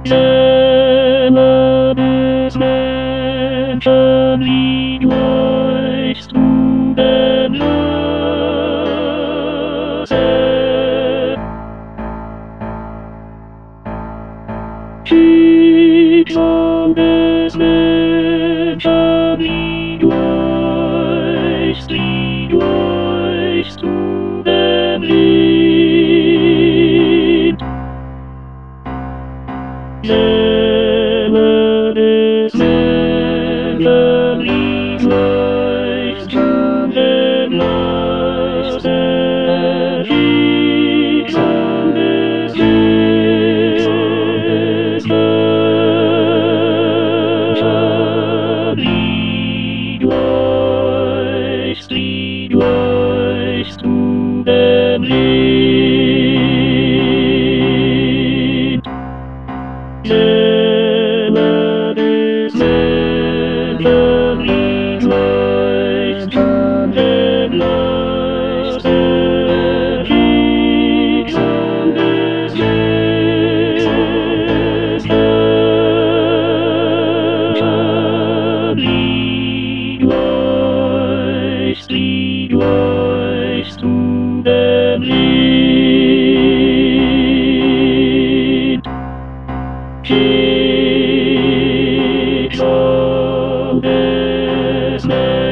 Jedes Menschenlied weichst du dem Löse. Schicksal des Menschenlied weichst du dem Lied. Seele des Menschenlied weichst du dem Leiste. Schicksal des Menschenlied weichst du dem Lied. Seele des Menschenlied weichst du dem Leiste. Schicksal des Menschenlied weichst du dem Lied. Schicksal des Menschen.